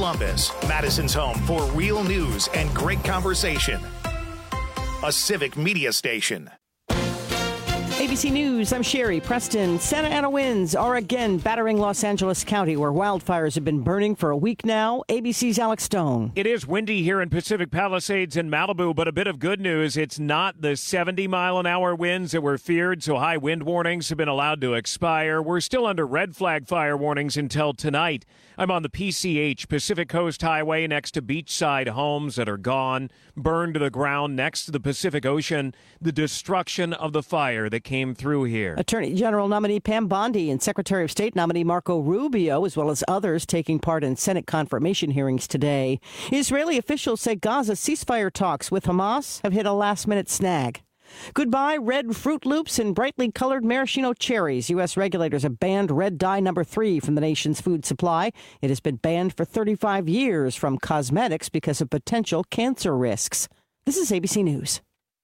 Columbus, Madison's home for real news and great conversation. A Civic Media station. ABC News, I'm Sherry Preston. Santa Ana winds are again battering Los Angeles County, where wildfires have been burning for a week now. ABC's Alex Stone. It is windy here in Pacific Palisades and Malibu, but a bit of good news. It's not the 70-mile-an-hour winds that were feared, so high wind warnings have been allowed to expire. We're still under red flag fire warnings until tonight. I'm on the PCH, Pacific Coast Highway, next to beachside homes that are gone, burned to the ground next to the Pacific Ocean. The destruction of the fire that came through here. Attorney General nominee Pam Bondi and Secretary of State nominee Marco Rubio, as well as others, taking part in Senate confirmation hearings today. Israeli officials say Gaza ceasefire talks with Hamas have hit a last-minute snag. Goodbye, red Fruit Loops and brightly colored maraschino cherries. U.S. regulators have banned red dye number 3 from the nation's food supply. It has been banned for 35 years from cosmetics because of potential cancer risks. This is ABC News.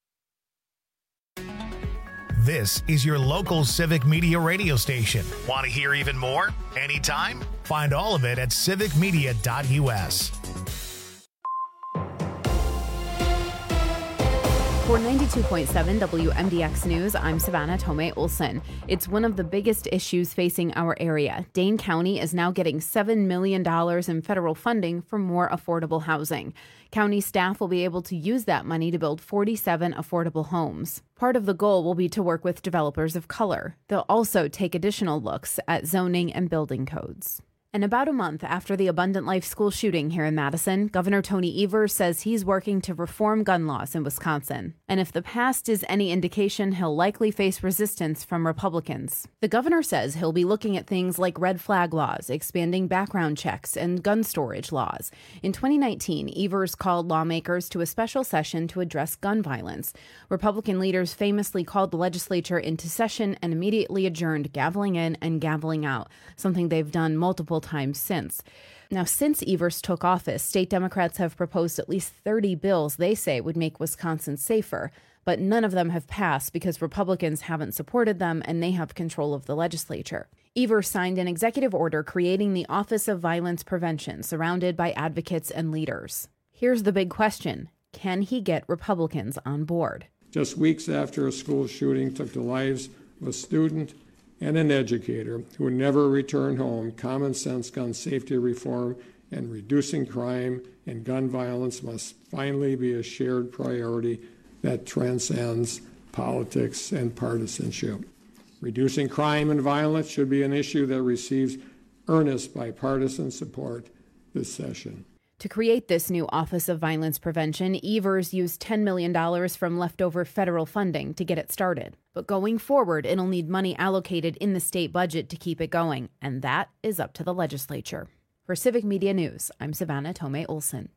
This is your local Civic Media radio station. Want to hear even more? Anytime? Find all of it at civicmedia.us. For 92.7 WMDX News, I'm Savannah Tomei Olson. It's one of the biggest issues facing our area. Dane County is now getting $7 million in federal funding for more affordable housing. County staff will be able to use that money to build 47 affordable homes. Part of the goal will be to work with developers of color. They'll also take additional looks at zoning and building codes. And about a month after the Abundant Life school shooting here in Madison, Governor Tony Evers says he's working to reform gun laws in Wisconsin. And if the past is any indication, he'll likely face resistance from Republicans. The governor says he'll be looking at things like red flag laws, expanding background checks, and gun storage laws. In 2019, Evers called lawmakers to a special session to address gun violence. Republican leaders famously called the legislature into session and immediately adjourned, gaveling in and gaveling out, something they've done multiple times since. Now, since Evers took office, state Democrats have proposed at least 30 bills they say would make Wisconsin safer, but none of them have passed because Republicans haven't supported them and they have control of the legislature. Evers signed an executive order creating the Office of Violence Prevention, surrounded by advocates and leaders. Here's the big question. Can he get Republicans on board? Just weeks after a school shooting took the lives of a student and an educator who never returned home, common sense gun safety reform and reducing crime and gun violence must finally be a shared priority that transcends politics and partisanship. Reducing crime and violence should be an issue that receives earnest bipartisan support this session. To create this new Office of Violence Prevention, Evers used $10 million from leftover federal funding to get it started. But going forward, it'll need money allocated in the state budget to keep it going, and that is up to the legislature. For Civic Media News, I'm Savannah Tomei Olson.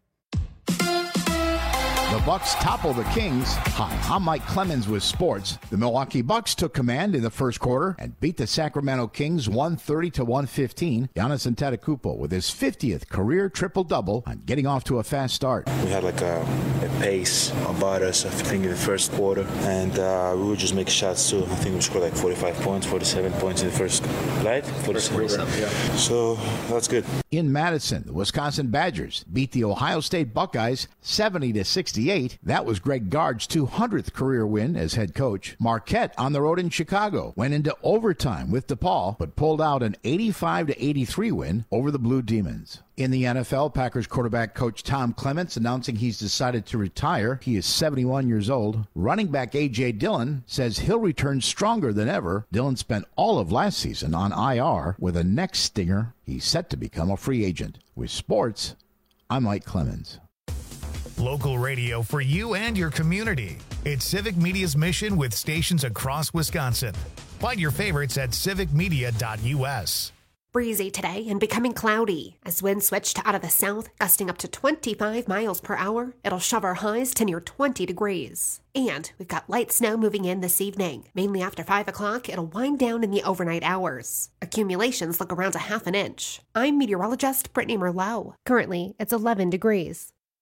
The Bucks topple the Kings. Hi, I'm Mike Clemens with sports. The Milwaukee Bucks took command in the first quarter and beat the Sacramento Kings 130-115. Giannis Antetokounmpo with his 50th career triple-double and getting off to a fast start. We had like a pace about us, I think, in the first quarter, and we would just make shots too. I think we scored like 45 points, 47 points in the first, right? 47, yeah. So that's good. In Madison, the Wisconsin Badgers beat the Ohio State Buckeyes 70-68. That was Greg Gard's 200th career win as head coach. Marquette on the road in Chicago went into overtime with DePaul, but pulled out an 85-83 win over the Blue Demons. In the NFL, Packers quarterback coach Tom Clements announcing he's decided to retire. He is 71 years old. Running back A.J. Dillon says he'll return stronger than ever. Dillon spent all of last season on IR with a neck stinger. He's set to become a free agent. With sports, I'm Mike Clemens. Local radio for you and your community. It's Civic Media's mission with stations across Wisconsin. Find your favorites at civicmedia.us. Breezy today and becoming cloudy. As winds switch to out of the south, gusting up to 25 miles per hour, it'll shove our highs to near 20 degrees. And we've got light snow moving in this evening. Mainly after 5 o'clock, it'll wind down in the overnight hours. Accumulations look around a half an inch. I'm meteorologist Brittany Merlot. Currently, it's 11 degrees.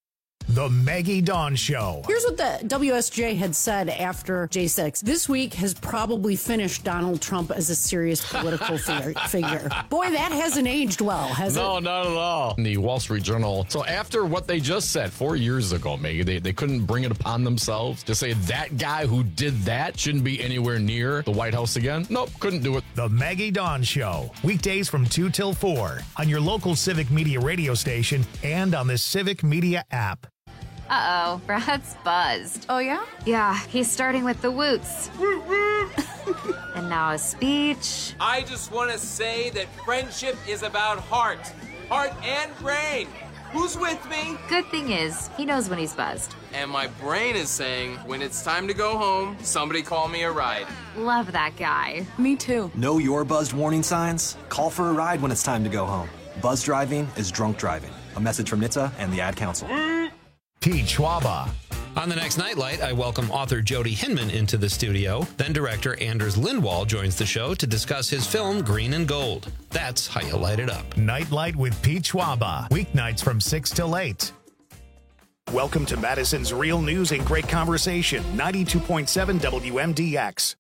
The Maggie Dawn Show. Here's what the WSJ had said after J6. This week has probably finished Donald Trump as a serious political figure. Boy, that hasn't aged well, has it? No, not at all. In the Wall Street Journal. So after what they just said 4 years ago, Maggie, they couldn't bring it upon themselves to say that guy who did that shouldn't be anywhere near the White House again. Nope, couldn't do it. The Maggie Dawn Show. Weekdays from 2 till 4 on your local Civic Media radio station and on the Civic Media app. Uh-oh, Brad's buzzed. Oh, yeah? Yeah, he's starting with the woots. And now a speech. I just want to say that friendship is about heart and brain. Who's with me? Good thing is, he knows when he's buzzed. And my brain is saying, when it's time to go home, somebody call me a ride. Love that guy. Me too. Know your buzzed warning signs? Call for a ride when it's time to go home. Buzz driving is drunk driving. A message from NHTSA and the Ad Council. Pete Schwaba. On the next Nightlight, I welcome author Jody Hinman into the studio. Then director Anders Lindwall joins the show to discuss his film Green and Gold. That's how you light it up. Nightlight with Pete Schwaba. Weeknights from 6 till 8. Welcome to Madison's Real News and Great Conversation, 92.7 WMDX.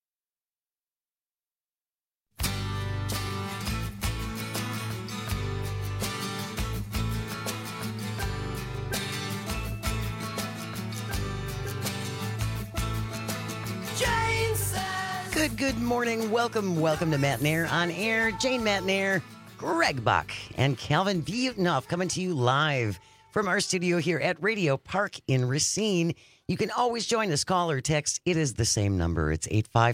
Good morning. Welcome to Matt Nair on air. Jane Matt Nair, Greg Buck, and Calvin Butenhoff coming to you live from our studio here at Radio Park in Racine. You can always join us, call or text. It is the same number. It's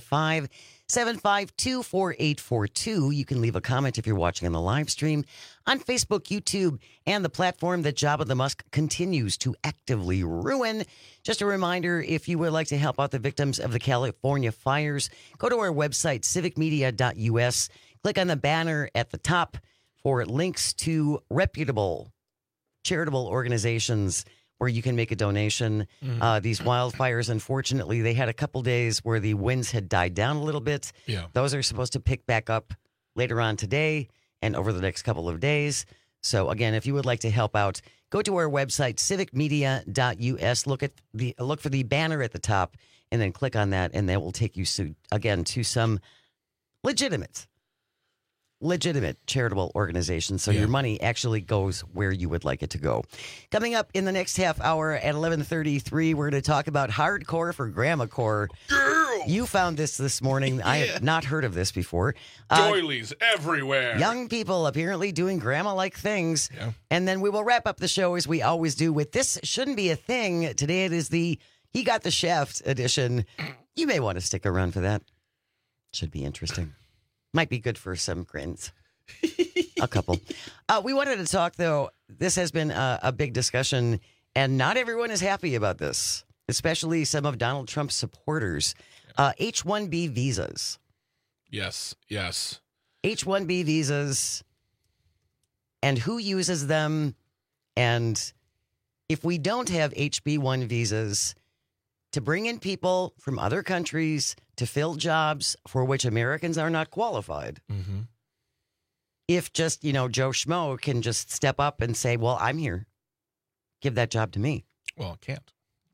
855-752-4842. You can leave a comment if you're watching on the live stream on Facebook, YouTube, and the platform that Jabba the Musk continues to actively ruin. Just a reminder, if you would like to help out the victims of the California fires, go to our website, civicmedia.us. Click on the banner at the top for links to reputable charitable organizations where you can make a donation. These wildfires, unfortunately, they had a couple days where the winds had died down a little bit. Yeah. Those are supposed to pick back up later on today and over the next couple of days. So again, if you would like to help out, go to our website, civicmedia.us. Look for the banner at the top and then click on that, and that will take you to some legitimate charitable organization. So your money actually goes where you would like it to go. Coming up in the next half hour at 11:33, we're going to talk about hardcore for grandma core. Girl! You found this morning. I have not heard of this before. Doilies everywhere. Young people apparently doing grandma-like things. Yeah. And then we will wrap up the show as we always do with This Shouldn't Be a Thing. Today it is the He Got the Shaft edition. You may want to stick around for that. Should be interesting. Might be good for some grins. A couple. We wanted to talk, though. This has been a big discussion, and not everyone is happy about this, especially some of Donald Trump's supporters. H-1B visas. Yes. H-1B visas, and who uses them, and if we don't have HB1 visas to bring in people from other countries to fill jobs for which Americans are not qualified. Mm-hmm. If just, Joe Schmo can just step up and say, well, I'm here. Give that job to me. Well, it can't.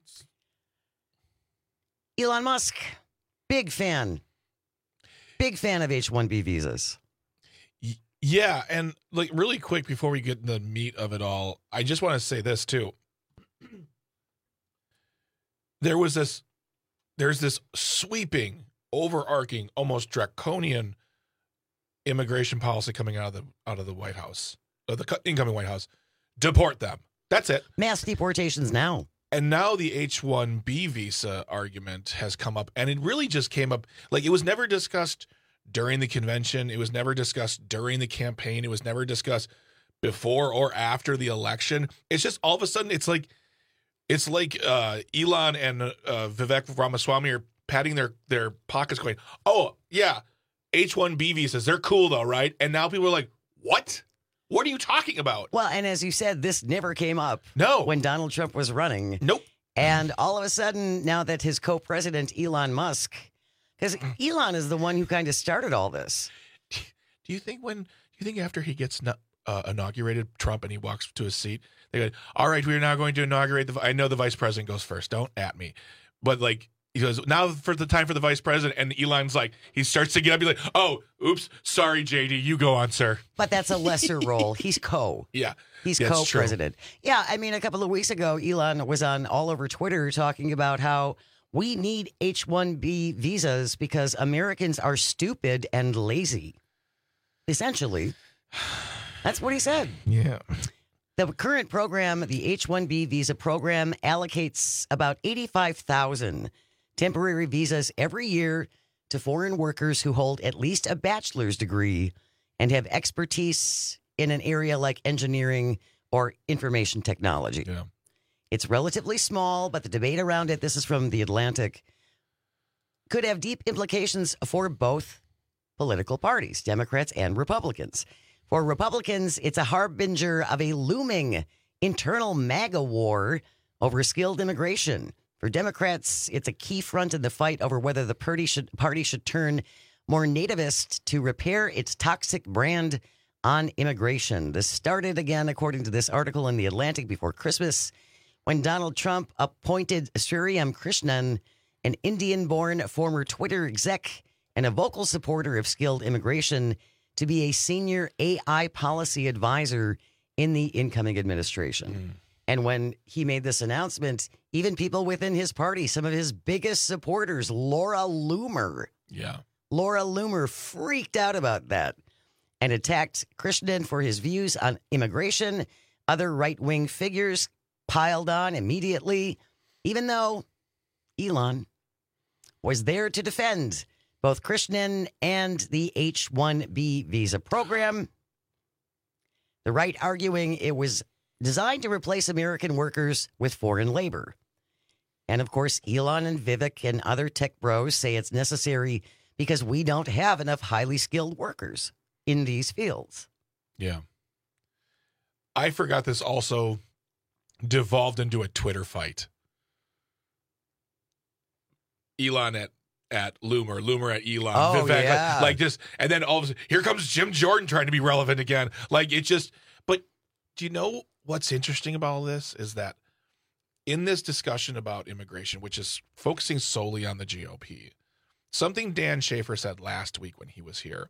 Elon Musk, big fan of H-1B visas. Yeah, and really quick before we get the meat of it all, I just want to say this too. There's this sweeping, overarching, almost draconian immigration policy coming out of the White House, the incoming White House. Deport them. That's it. Mass deportations now. And now the H-1B visa argument has come up, and it really just came up it was never discussed during the convention. It was never discussed during the campaign. It was never discussed before or after the election. It's just all of a sudden it's like Elon and Vivek Ramaswamy are patting their pockets going, oh, yeah, H-1B visas, they're cool though, right? And now people are like, what? What are you talking about? Well, and as you said, this never came up when Donald Trump was running. Nope. And all of a sudden, now that his co-president, Elon Musk, because Elon is the one who kind of started all this. Do you think after he gets inaugurated Trump and he walks to his seat, they go, all right, we're now going to inaugurate I know the vice president goes first. Don't at me. But like, he goes, now for the time for the vice president. And Elon's like, he starts to get up. He's like, oh, oops. Sorry, JD. You go on, sir. But that's a lesser role. He's co. Yeah. He's co-president. Yeah. I mean, a couple of weeks ago, Elon was on all over Twitter talking about how we need H-1B visas because Americans are stupid and lazy. Essentially. That's what he said. Yeah. The current program, the H-1B visa program, allocates about 85,000 temporary visas every year to foreign workers who hold at least a bachelor's degree and have expertise in an area like engineering or information technology. Yeah. It's relatively small, but the debate around it, this is from The Atlantic, could have deep implications for both political parties, Democrats and Republicans. For Republicans, it's a harbinger of a looming internal MAGA war over skilled immigration. For Democrats, it's a key front in the fight over whether the party should turn more nativist to repair its toxic brand on immigration. This started again, according to this article in The Atlantic, before Christmas, when Donald Trump appointed Sriram Krishnan, an Indian-born former Twitter exec and a vocal supporter of skilled immigration, to be a senior AI policy advisor in the incoming administration. And when he made this announcement, even people within his party, some of his biggest supporters, Laura Loomer freaked out about that and attacked Krishnan for his views on immigration. Other right-wing figures piled on immediately, even though Elon was there to defend both Krishnan and the H-1B visa program. The right arguing it was designed to replace American workers with foreign labor. And of course, Elon and Vivek and other tech bros say it's necessary because we don't have enough highly skilled workers in these fields. Yeah. I forgot this also devolved into a Twitter fight. Elon at Loomer at Elon, Vivek, yeah. like this, and then all of a sudden, here comes Jim Jordan trying to be relevant again. Like it just, but do you know what's interesting about all this is that in this discussion about immigration, which is focusing solely on the GOP, something Dan Schaefer said last week when he was here,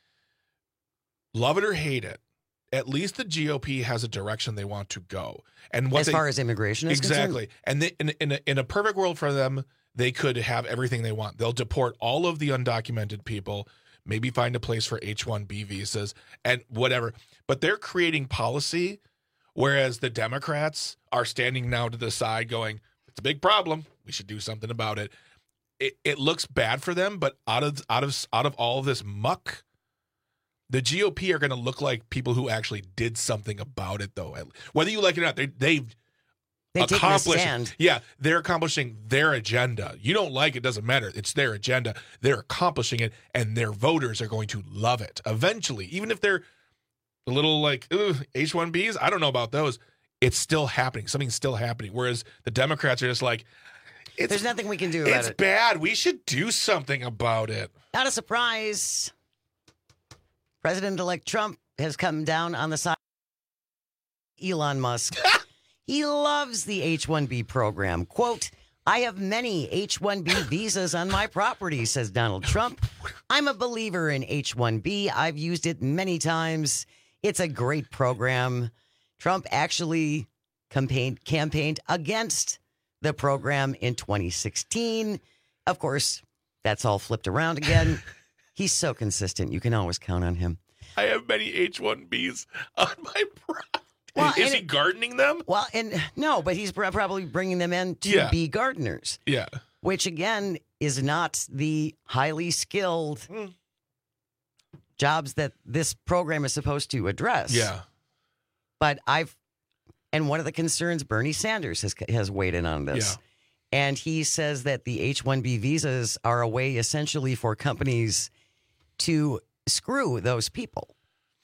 love it or hate it, at least the GOP has a direction they want to go. And what as far as immigration is exactly, concerned. And in a perfect world for them, they could have everything they want. They'll deport all of the undocumented people, maybe find a place for H-1B visas and whatever. But they're creating policy, whereas the Democrats are standing now to the side going, it's a big problem. We should do something about it. It looks bad for them, but out of all of this muck, the GOP are going to look like people who actually did something about it, though. Whether you like it or not, they've accomplished. Yeah, they're accomplishing their agenda. You don't like it, doesn't matter. It's their agenda. They're accomplishing it, and their voters are going to love it eventually. Even if they're a little like H-1Bs, I don't know about those. It's still happening. Something's still happening. Whereas the Democrats are just like, there's nothing we can do about it. It's bad. We should do something about it. Not a surprise. President-elect Trump has come down on the side of Elon Musk. He loves the H-1B program. Quote, I have many H-1B visas on my property, says Donald Trump. I'm a believer in H-1B. I've used it many times. It's a great program. Trump actually campaigned against the program in 2016. Of course, that's all flipped around again. He's so consistent. You can always count on him. I have many H-1Bs on my property. Well, is he gardening them? Well, and no, but he's probably bringing them in to be gardeners. Yeah. Which, again, is not the highly skilled jobs that this program is supposed to address. Yeah. But and one of the concerns, Bernie Sanders has weighed in on this. Yeah. And he says that the H-1B visas are a way essentially for companies to screw those people.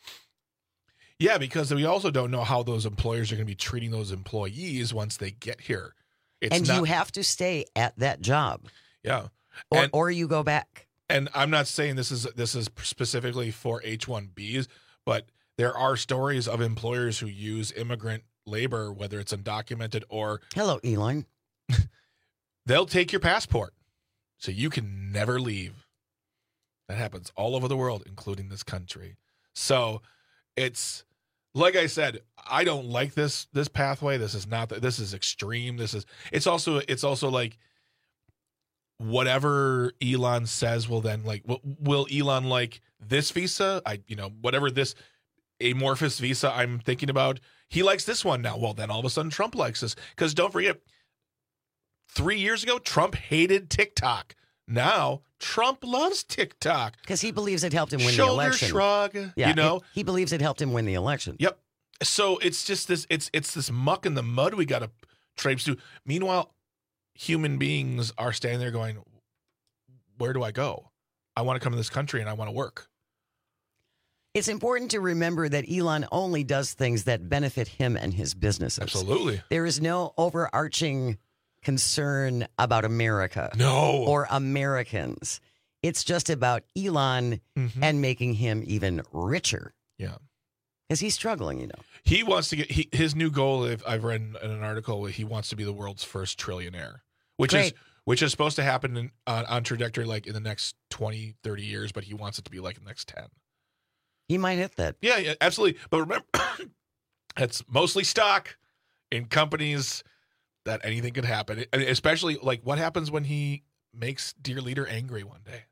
Yeah, because we also don't know how those employers are going to be treating those employees once they get here. You have to stay at that job. Yeah. Or you go back. And I'm not saying this is specifically for H-1Bs, but there are stories of employers who use immigrant labor, whether it's undocumented or... Hello, Elon. They'll take your passport so you can never leave. That happens all over the world, including this country. So it's, like I said, I don't like this pathway. This is extreme. It's also like whatever Elon says will then like, will Elon like this visa? Whatever this amorphous visa I'm thinking about, he likes this one now. Well, then all of a sudden Trump likes this. Because don't forget, 3 years ago, Trump hated TikTok. Now, Trump loves TikTok. Because he believes it helped him win the election. Shoulder shrug, you know? He believes it helped him win the election. Yep. So it's just this, it's this muck in the mud we got to traipse through. Meanwhile, human beings are standing there going, where do I go? I want to come to this country and I want to work. It's important to remember that Elon only does things that benefit him and his businesses. Absolutely. There is no overarching concern about America. No. Or Americans. It's just about Elon and making him even richer. Yeah. Because he's struggling, you know. He wants to get his new goal. I've read in an article where he wants to be the world's first trillionaire, which is supposed to happen on trajectory like in the next 20, 30 years, but he wants it to be like in the next 10. He might hit that. Yeah, absolutely. But remember, it's mostly stock in companies that anything could happen, and especially like what happens when he makes dear leader angry one day.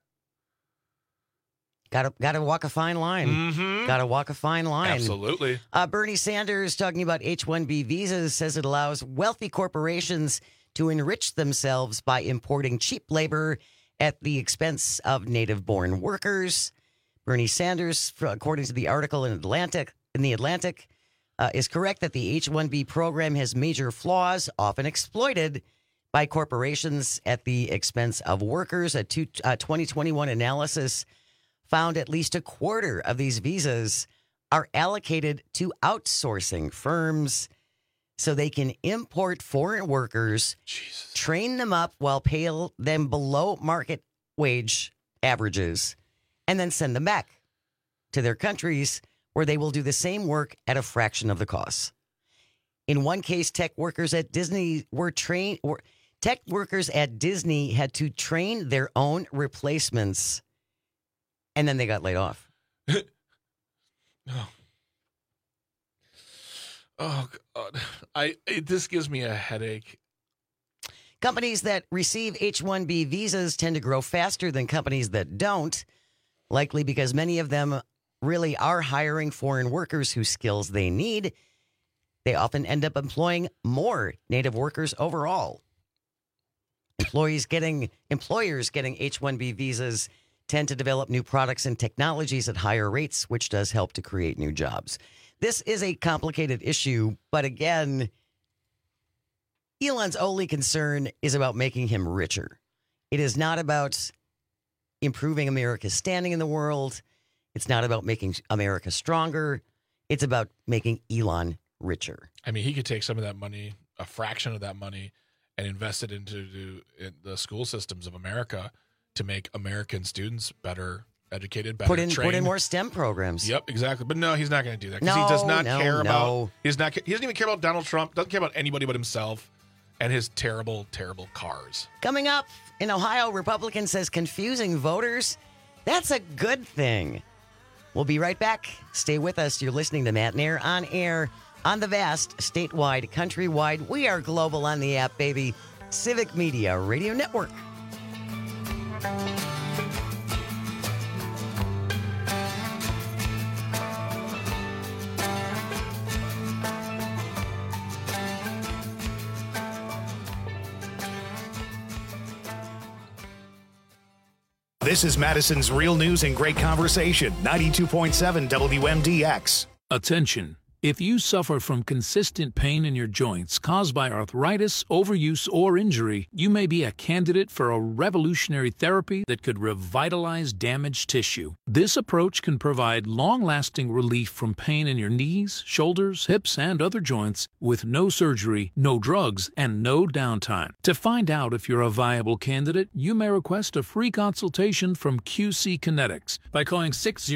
Got to walk a fine line. Got to walk a fine line. Absolutely. Bernie Sanders, talking about H-1B visas, says it allows wealthy corporations to enrich themselves by importing cheap labor at the expense of native-born workers. Bernie Sanders, according to the article in The Atlantic, is correct that the H-1B program has major flaws, often exploited by corporations at the expense of workers. A 2021 analysis found at least a quarter of these visas are allocated to outsourcing firms so they can import foreign workers, train them up while pay them below market wage averages, and then send them back to their countries where they will do the same work at a fraction of the cost. In one case, tech workers at Disney had to train their own replacements, and then they got laid off. Oh God! This gives me a headache. Companies that receive H-1B visas tend to grow faster than companies that don't, likely because many of them really are hiring foreign workers whose skills they need. They often end up employing more native workers overall. Employers getting H-1B visas tend to develop new products and technologies at higher rates, which does help to create new jobs. This is a complicated issue, but again, Elon's only concern is about making him richer. It is not about improving America's standing in the world. It's not about making America stronger. It's about making Elon richer. I mean, he could take some of that money, a fraction of that money, and invest it into the school systems of America to make American students better educated, better trained. Put in more STEM programs. Yep, exactly. But no, he's not going to do that because he does not care about. He doesn't even care about Donald Trump. Doesn't care about anybody but himself and his terrible, terrible cars. Coming up in Ohio, Republican says confusing voters. That's a good thing. We'll be right back. Stay with us. You're listening to Matt Nair on air on the vast, statewide, countrywide. We are global on the app, baby. Civic Media Radio Network. This is Madison's Real News and Great Conversation, 92.7 WMDX. Attention. If you suffer from consistent pain in your joints caused by arthritis, overuse, or injury, you may be a candidate for a revolutionary therapy that could revitalize damaged tissue. This approach can provide long-lasting relief from pain in your knees, shoulders, hips, and other joints with no surgery, no drugs, and no downtime. To find out if you're a viable candidate, you may request a free consultation from QC Kinetics by calling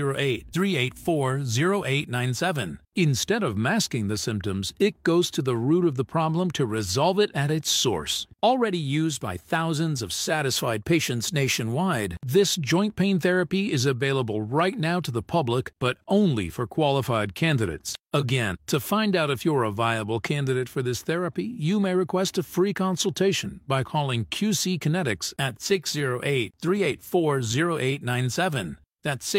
608-384-0897. Instead of masking the symptoms, it goes to the root of the problem to resolve it at its source. Already used by thousands of satisfied patients nationwide, this joint pain therapy is available right now to the public, but only for qualified candidates. Again, to find out if you're a viable candidate for this therapy, you may request a free consultation by calling QC Kinetics at 608-384-0897. That's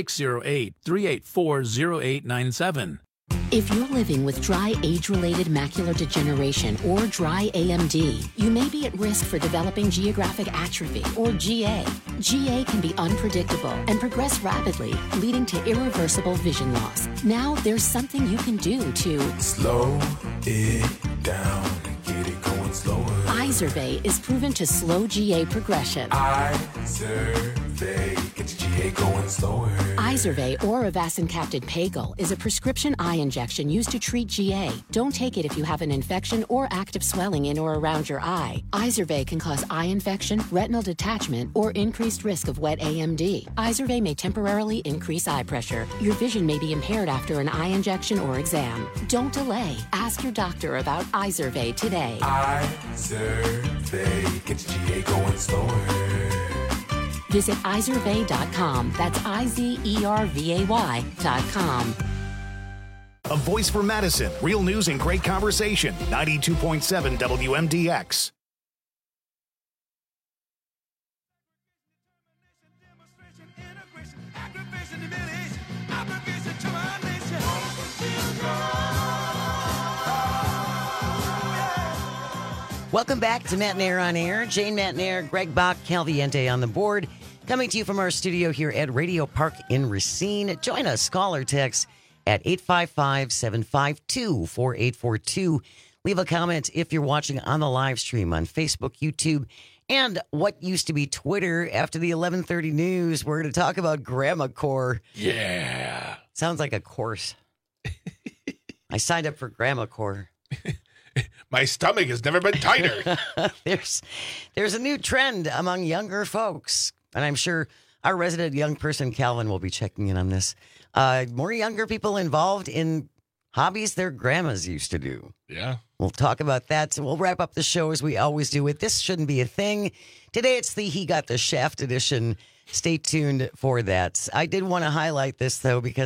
608-384-0897. If you're living with dry age-related macular degeneration or dry AMD, you may be at risk for developing geographic atrophy or GA. GA can be unpredictable and progress rapidly, leading to irreversible vision loss. Now there's something you can do to slow it down and get it going slower. Izervay is proven to slow GA progression. Izervay gets GA going slower. Izervay or avacincaptad pagel is a prescription eye injection used to treat GA. Don't take it if you have an infection or active swelling in or around your eye. Izervay can cause eye infection, retinal detachment, or increased risk of wet AMD. Izervay may temporarily increase eye pressure. Your vision may be impaired after an eye injection or exam. Don't delay. Ask your doctor about Izervay today. Izervay gets GA going slower. Visit Izervay.com. That's IZERVAY.com. A voice for Madison. Real news and great conversation. 92.7 WMDX. Welcome back to Matinaire on Air. Jane Matinaire, Greg Bach, Calviente on the board. Coming to you from our studio here at Radio Park in Racine. Join us, call or text at 855-752-4842. Leave a comment if you're watching on the live stream on Facebook, YouTube, and what used to be Twitter. After the 11:30 news, we're going to talk about Grandma Corps. Yeah. Sounds like a course. I signed up for Grandma Corps. My stomach has never been tighter. There's a new trend among younger folks, and I'm sure our resident young person, Calvin, will be checking in on this. More younger people involved in hobbies their grandmas used to do. Yeah. We'll talk about that. So we'll wrap up the show as we always do with This Shouldn't Be a Thing. Today it's the He Got the Shaft edition. Stay tuned for that. I did want to highlight this, though, because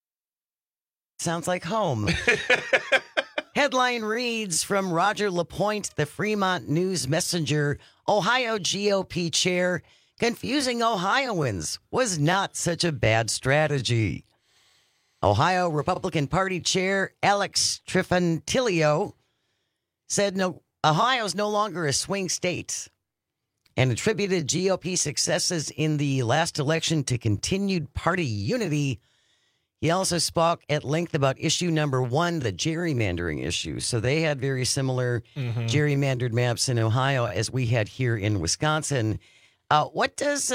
sounds like home. Headline reads from Roger LaPointe, the Fremont News Messenger, Ohio GOP chair, confusing Ohioans was not such a bad strategy. Ohio Republican Party Chair Alex Trifantilio said Ohio's no longer a swing state and attributed GOP successes in the last election to continued party unity. He also spoke at length about issue number one, the gerrymandering issue. So they had very similar gerrymandered maps in Ohio as we had here in Wisconsin. What does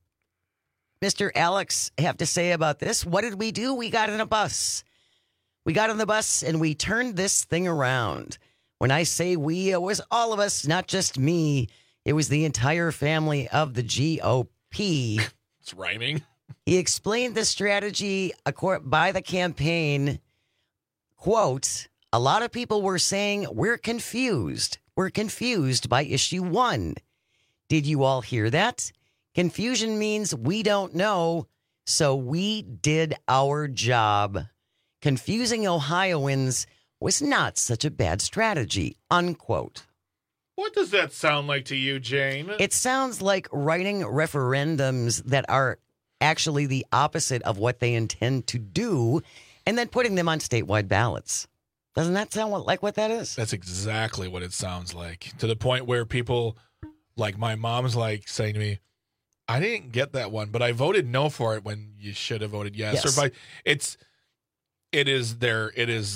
Mr. Alex have to say about this? What did we do? We got in a bus. We got on the bus and we turned this thing around. When I say we, it was all of us, not just me. It was the entire family of the GOP. It's rhyming. He explained the strategy by the campaign. Quote, a lot of people were saying, we're confused. We're confused by issue one. Did you all hear that? Confusion means we don't know, so we did our job. Confusing Ohioans was not such a bad strategy, unquote. What does that sound like to you, Jane? It sounds like writing referendums that are actually the opposite of what they intend to do, and then putting them on statewide ballots. Doesn't that sound like what that is? That's exactly what it sounds like. To the point where people, like my mom's like saying to me, I didn't get that one, but I voted no for it when you should have voted yes. Or It is their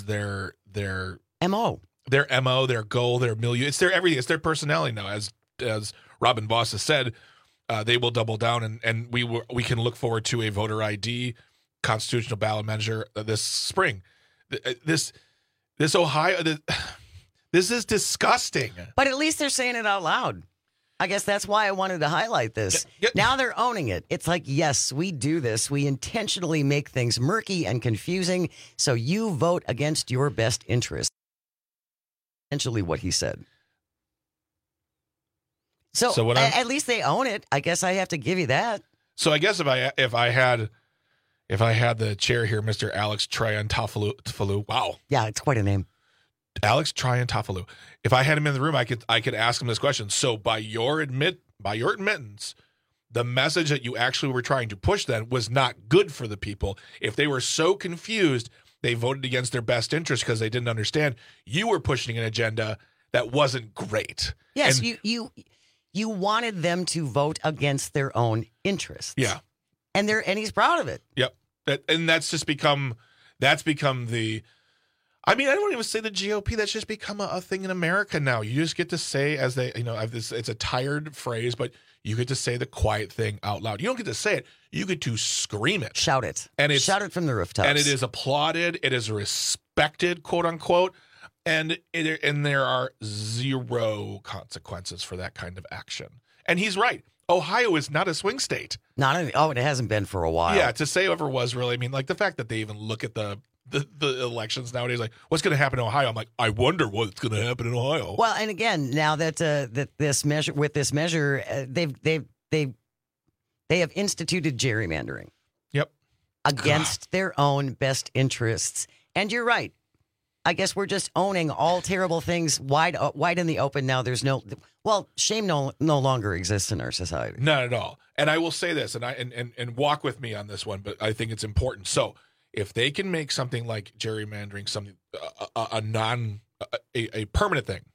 MO. Their MO, their goal, their milieu. It's their everything. It's their personality now. As Robin Voss has said, they will double down, and we can look forward to a voter ID constitutional ballot measure this spring. This Ohio, this is disgusting. But at least they're saying it out loud. I guess that's why I wanted to highlight this. Now they're owning it. It's like, yes, we do this. We intentionally make things murky and confusing, so you vote against your best interest. Essentially what he said. So at least they own it. I guess I have to give you that. So I guess if I had the chair here, Mr. Alex Triantafilou. Wow. Yeah, it's quite a name. Alex Triantafilou. If I had him in the room, I could ask him this question. So by your admittance, the message that you actually were trying to push then was not good for the people. If they were so confused, they voted against their best interest because they didn't understand. You were pushing an agenda that wasn't great. Yes, and you wanted them to vote against their own interests. Yeah. And he's proud of it. Yep. And that's become the, I mean, I don't even say the GOP. That's just become a thing in America now. You just get to say, as they, it's a tired phrase, but you get to say the quiet thing out loud. You don't get to say it. You get to scream it. Shout it. Shout it from the rooftops. And it is applauded. It is respected, quote unquote. And there are zero consequences for that kind of action. And he's right. Ohio is not a swing state. It hasn't been for a while. Yeah, to say ever was really, I mean, like the fact that they even look at the elections nowadays, like what's going to happen in Ohio? I'm like, I wonder what's going to happen in Ohio. Well, and again, now that this measure, they have instituted gerrymandering. Yep. Against their own best interests. And you're right. I guess we're just owning all terrible things wide in the open now. There's shame no longer exists in our society. Not at all. And I will say this, and walk with me on this one, but I think it's important. So if they can make something like gerrymandering something a permanent thing,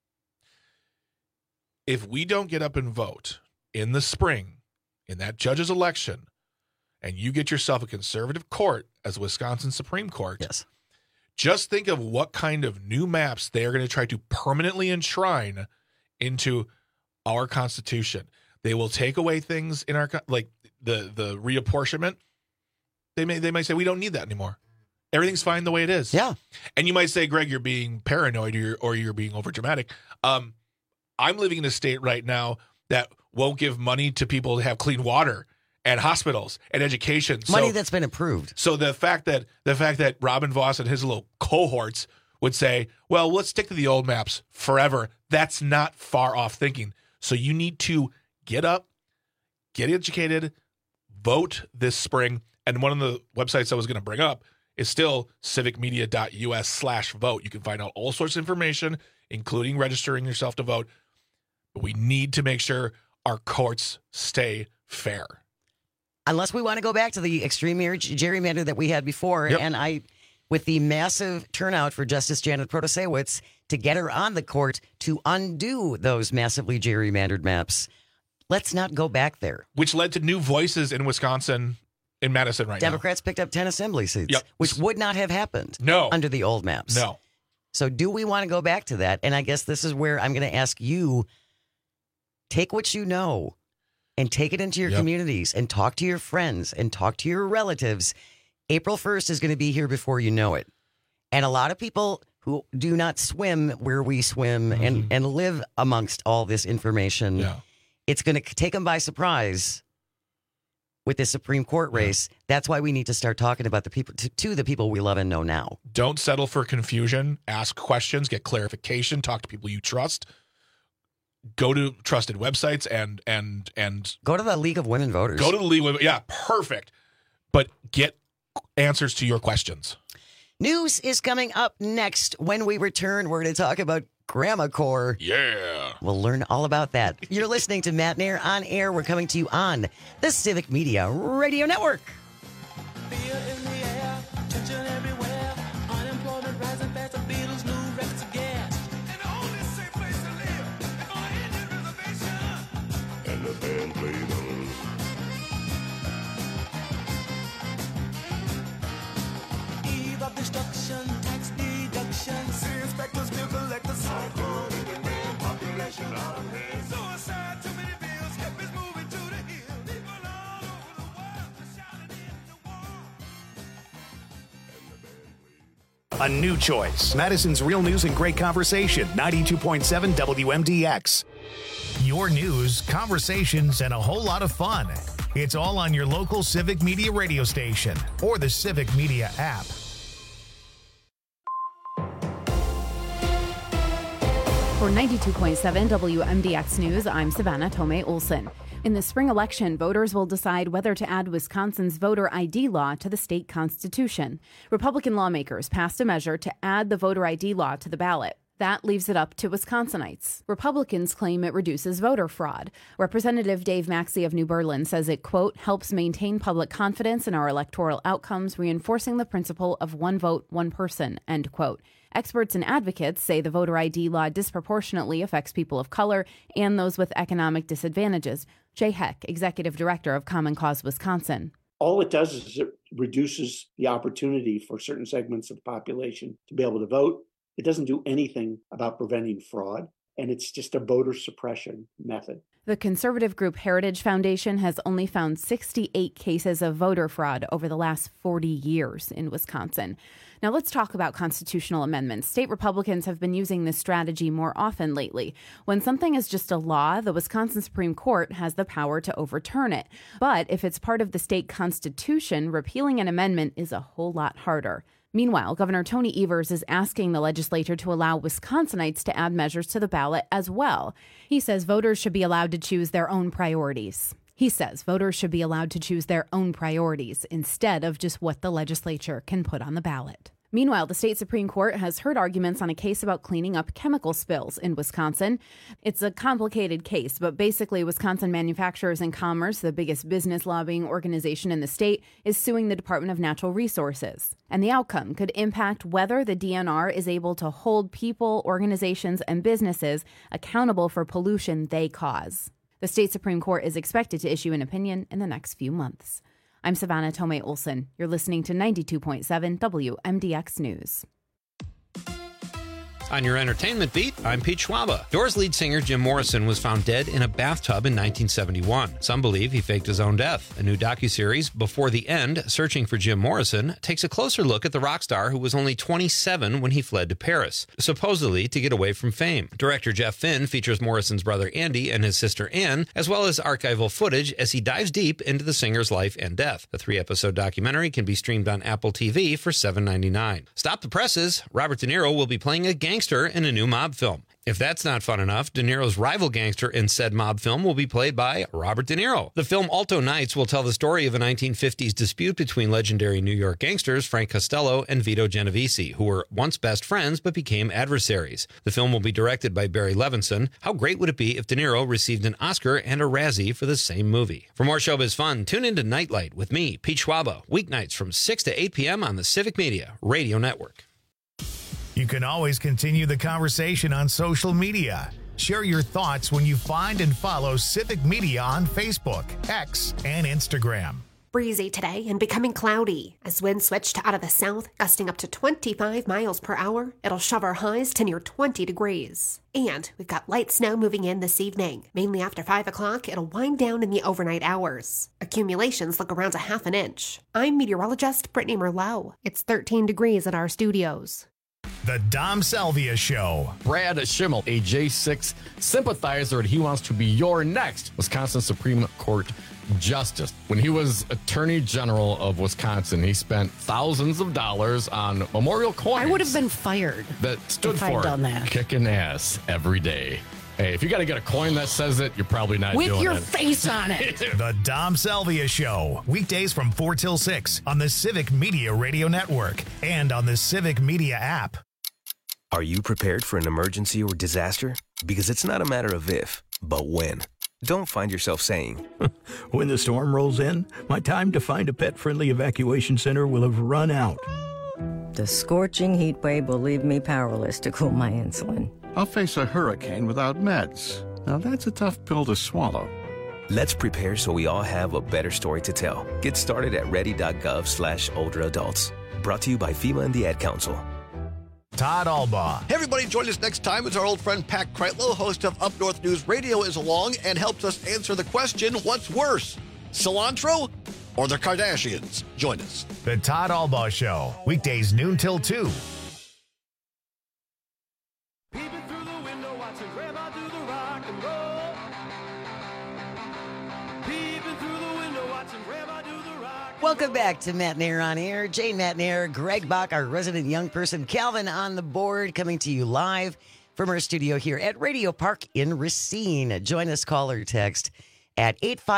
if we don't get up and vote in the spring in that judge's election, and you get yourself a conservative court as Wisconsin Supreme Court, yes. Just think of what kind of new maps they are going to try to permanently enshrine into our Constitution. They will take away things in our, like the reapportionment. They might say we don't need that anymore. Everything's fine the way it is. Yeah. And you might say, Greg, you're being paranoid or you're being overdramatic. I'm living in a state right now that won't give money to people to have clean water and hospitals and education. Money that's been approved. So the fact that Robin Voss and his little cohorts would say, well, let's stick to the old maps forever, that's not far off thinking. So you need to get up, get educated, vote this spring. And one of the websites I was going to bring up is still civicmedia.us/vote. You can find out all sorts of information, including registering yourself to vote. But we need to make sure our courts stay fair. Unless we want to go back to the extreme gerrymander that we had before. Yep. And with the massive turnout for Justice Janet Protasiewicz to get her on the court to undo those massively gerrymandered maps, let's not go back there. Which led to new voices in Wisconsin, in Madison right Democrats picked up 10 assembly seats, Yep. which would not have happened under the old maps. No. So do we want to go back to that? And I guess this is where I'm going to ask you, take what you know and take it into your communities and talk to your friends and talk to your relatives. April 1st is going to be here before you know it. And a lot of people who do not swim where we swim and live amongst all this information, it's going to take them by surprise with this Supreme Court race. That's why we need to start talking about the people to the people we love and know now. Don't settle for confusion. Ask questions, get clarification, talk to people you trust. Go to trusted websites and go to the League of Women Voters. Go to the League of Women. Yeah, perfect. But get answers to your questions. News is coming up next. When we return, we're going to talk about Grandma Corps. Yeah. We'll learn all about that. You're listening to Matt Nair on Air. We're coming to you on the Civic Media Radio Network. Eve of the like the cyclone. Population on the move. Suicide, too many bills. Hippies moving to the hill. People all over the world are shouting into war. A new choice. Madison's Real News and Great Conversation, 92.7 WMDX. Your news, conversations, and a whole lot of fun. It's all on your local Civic Media radio station or the Civic Media app. For 92.7 WMDX News, I'm Savannah Tomei Olson. In the spring election, voters will decide whether to add Wisconsin's voter ID law to the state constitution. Republican lawmakers passed a measure to add the voter ID law to the ballot. That leaves it up to Wisconsinites. Republicans claim it reduces voter fraud. Representative Dave Maxey of New Berlin says it, quote, helps maintain public confidence in our electoral outcomes, reinforcing the principle of one vote, one person, end quote. Experts and advocates say the voter ID law disproportionately affects people of color and those with economic disadvantages. Jay Heck, executive director of Common Cause Wisconsin. All it does is it reduces the opportunity for certain segments of the population to be able to vote. It doesn't do anything about preventing fraud, and it's just a voter suppression method. The conservative group Heritage Foundation has only found 68 cases of voter fraud over the last 40 years in Wisconsin. Now let's talk about constitutional amendments. State Republicans have been using this strategy more often lately. When something is just a law, the Wisconsin Supreme Court has the power to overturn it. But if it's part of the state constitution, repealing an amendment is a whole lot harder. Meanwhile, Governor Tony Evers is asking the legislature to allow Wisconsinites to add measures to the ballot as well. He says voters should be allowed to choose their own priorities. Instead of just what the legislature can put on the ballot. Meanwhile, the state Supreme Court has heard arguments on a case about cleaning up chemical spills in Wisconsin. It's a complicated case, but basically Wisconsin Manufacturers and Commerce, the biggest business lobbying organization in the state, is suing the Department of Natural Resources. And the outcome could impact whether the DNR is able to hold people, organizations, and businesses accountable for pollution they cause. The state Supreme Court is expected to issue an opinion in the next few months. I'm Savannah Tomei Olson. You're listening to 92.7 WMDX News. On your entertainment beat, I'm Pete Schwaba. Doors lead singer Jim Morrison was found dead in a bathtub in 1971. Some believe he faked his own death. A new docuseries, Before the End, Searching for Jim Morrison, takes a closer look at the rock star who was only 27 when he fled to Paris, supposedly to get away from fame. Director Jeff Finn features Morrison's brother Andy and his sister Ann, as well as archival footage as he dives deep into the singer's life and death. The 3-episode documentary can be streamed on Apple TV for $7.99. Stop the presses. Robert De Niro will be playing a gangster in a new mob film. If that's not fun enough, De Niro's rival gangster in said mob film will be played by Robert De Niro. The film Alto Nights will tell the story of a 1950s dispute between legendary New York gangsters Frank Costello and Vito Genovese, who were once best friends but became adversaries. The film will be directed by Barry Levinson. How great would it be if De Niro received an Oscar and a Razzie for the same movie? For more showbiz fun, tune into Nightlight with me, Pete Schwaba, weeknights from 6 to 8 p.m. on the Civic Media Radio Network. You can always continue the conversation on social media. Share your thoughts when you find and follow Civic Media on Facebook, X, and Instagram. Breezy today and becoming cloudy. As winds switch to out of the south, gusting up to 25 miles per hour, it'll shove our highs to near 20 degrees. And we've got light snow moving in this evening. Mainly after 5 o'clock, it'll wind down in the overnight hours. Accumulations look around a half an inch. I'm meteorologist Brittany Merlot. It's 13 degrees at our studios. The Dom Salvia Show. Brad Schimmel, a J6 sympathizer, and he wants to be your next Wisconsin Supreme Court Justice. When he was Attorney General of Wisconsin, he spent thousands of dollars on memorial coins. I would have been fired. That stood if for I'd done that. Kicking ass every day. Hey, if you got to get a coin that says it, you're probably not doing it. With your face on it. The Dom Salvia Show. Weekdays from 4 till 6 on the Civic Media Radio Network and on the Civic Media app. Are you prepared for an emergency or disaster? Because it's not a matter of if, but when. Don't find yourself saying, when the storm rolls in, my time to find a pet-friendly evacuation center will have run out. The scorching heat wave will leave me powerless to cool my insulin. I'll face a hurricane without meds. Now that's a tough pill to swallow. Let's prepare so we all have a better story to tell. Get started at ready.gov/older adults. Brought to you by FEMA and the Ad Council. Todd Albaugh. Hey, everybody, join us next time as our old friend Pat Kreitlow, host of Up North News Radio, is along and helps us answer the question, what's worse, cilantro or the Kardashians? Join us. The Todd Albaugh Show, weekdays noon till 2. Welcome back to Matt Nair on Air. Jane Matt Nair, Greg Bach, our resident young person, Calvin on the board, coming to you live from our studio here at Radio Park in Racine. Join us, call or text at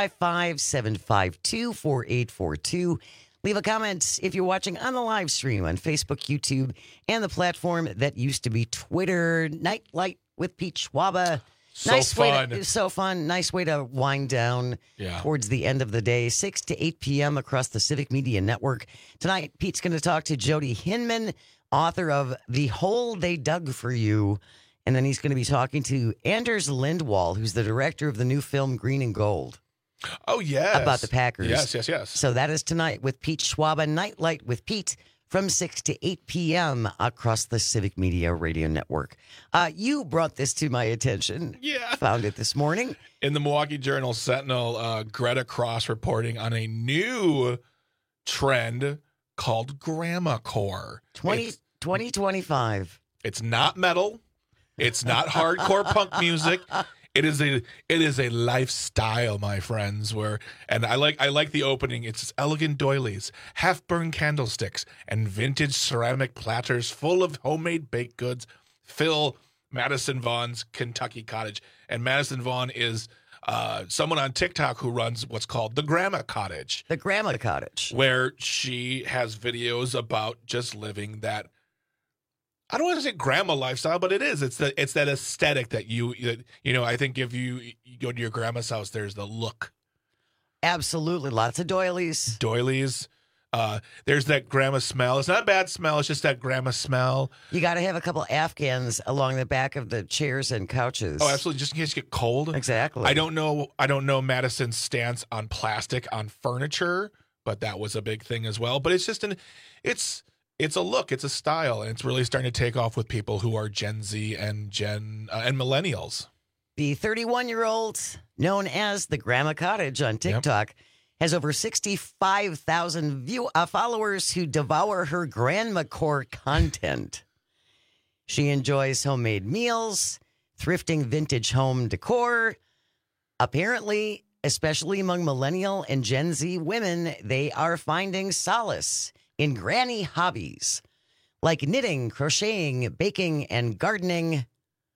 855-752-4842. Leave a comment if you're watching on the live stream on Facebook, YouTube, and the platform that used to be Twitter. Nightlight with Pete Schwaba. So fun. Nice way to wind down towards the end of the day. 6 to 8 p.m. across the Civic Media Network. Tonight, Pete's going to talk to Jody Hinman, author of The Hole They Dug for You. And then he's going to be talking to Anders Lindwall, who's the director of the new film Green and Gold. Oh, yes. About the Packers. Yes. So that is tonight with Pete Schwaba, Nightlight with Pete, from 6 to 8 p.m. across the Civic Media Radio Network. You brought this to my attention. Yeah. Found it this morning. In the Milwaukee Journal-Sentinel, Greta Cross reporting on a new trend called Grandmacore. 2025. It's not metal. It's not hardcore punk music. It is a lifestyle, my friends. And I like the opening. It's elegant doilies, half-burned candlesticks, and vintage ceramic platters full of homemade baked goods fill Madison Vaughn's Kentucky cottage. And Madison Vaughn is someone on TikTok who runs what's called the Grandma Cottage. The Grandma Cottage, where she has videos about just living that. I don't want to say grandma lifestyle, but it is. It's that aesthetic that I think if you go to your grandma's house, there's the look. Absolutely. Lots of doilies. There's that grandma smell. It's not a bad smell. It's just that grandma smell. You got to have a couple Afghans along the back of the chairs and couches. Oh, absolutely. Just in case you get cold. Exactly. I don't know Madison's stance on plastic on furniture, but that was a big thing as well. But it's just it's a look, it's a style, and it's really starting to take off with people who are Gen Z and and millennials. The 31-year-old, known as the Grandma Cottage on TikTok, has over 65,000 followers who devour her Grandmacore content. She enjoys homemade meals, thrifting vintage home decor. Apparently, especially among millennial and Gen Z women, they are finding solace in granny hobbies like knitting, crocheting, baking, and gardening.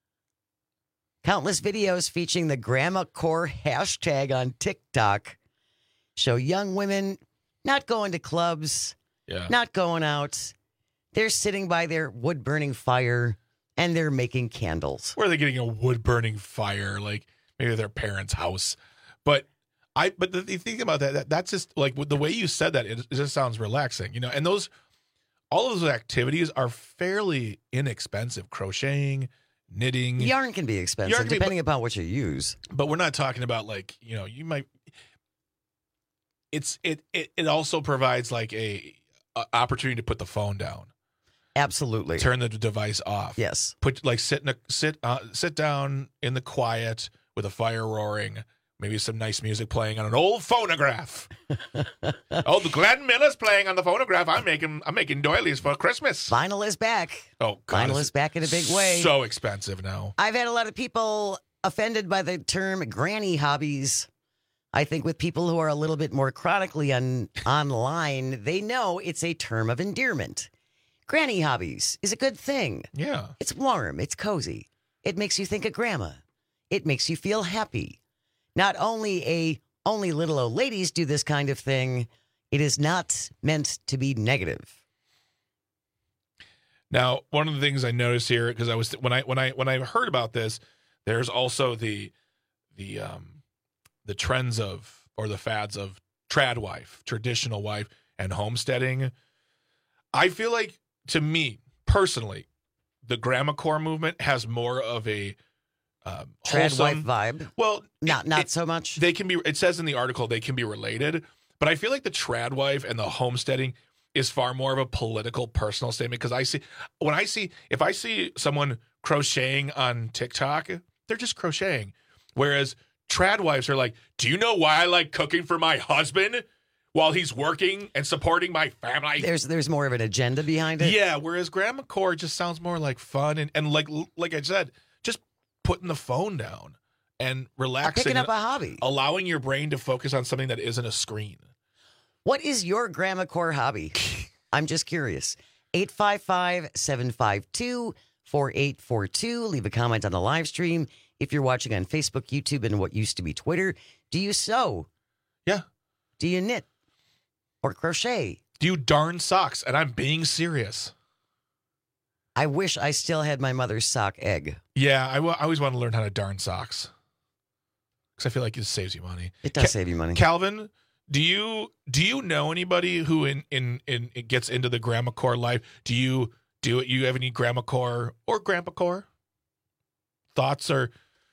Countless videos featuring the Grandmacore hashtag on TikTok show young women not going to clubs, not going out. They're sitting by their wood-burning fire, and they're making candles. Where are they getting a wood-burning fire? Like maybe their parents' house. But the thing about that's just like the way you said that, it just sounds relaxing, and all of those activities are fairly inexpensive. Crocheting, knitting. Yarn can be expensive depending upon what you use. But we're not talking about you might. It also provides like a opportunity to put the phone down. Absolutely. Turn the device off. Yes. Sit down in the quiet with a fire roaring. Maybe some nice music playing on an old phonograph. Oh, the Glenn Miller's playing on the phonograph. I'm making doilies for Christmas. Vinyl is back. Oh, God, vinyl is back in a big way. So expensive now. I've had a lot of people offended by the term granny hobbies. I think with people who are a little bit more chronically online, they know it's a term of endearment. Granny hobbies is a good thing. Yeah. It's warm. It's cozy. It makes you think of grandma. It makes you feel happy. Not only little old ladies do this kind of thing, it is not meant to be negative. Now, one of the things I noticed here, because I was when I heard about this, there's also the trends of, or the fads of, trad wife, traditional wife, and homesteading. I feel like, to me personally, the Grandmacore movement has more of a trad wife vibe. Well, not so much. They can be. It says in the article they can be related, but I feel like the trad wife and the homesteading, is far more of a political, personal statement. Because if I see someone crocheting on TikTok, they're just crocheting. Whereas trad wives are like, do you know why I like cooking for my husband while he's working and supporting my family? There's more of an agenda behind it. Yeah, whereas grandma core just sounds more like fun and like I said, just putting the phone down and relaxing. Picking up a hobby. Allowing your brain to focus on something that isn't a screen. What is your grandma core hobby? I'm just curious. 855-752-4842. Leave a comment on the live stream. If you're watching on Facebook, YouTube, and what used to be Twitter, do you sew? Yeah. Do you knit or crochet? Do you darn socks? And I'm being serious. I wish I still had my mother's sock egg. Yeah, I always want to learn how to darn socks. Because I feel like it saves you money. It does save you money. Calvin, do you know anybody who in gets into the grandma core life? Do you have any grandma core or grandpa core thoughts or?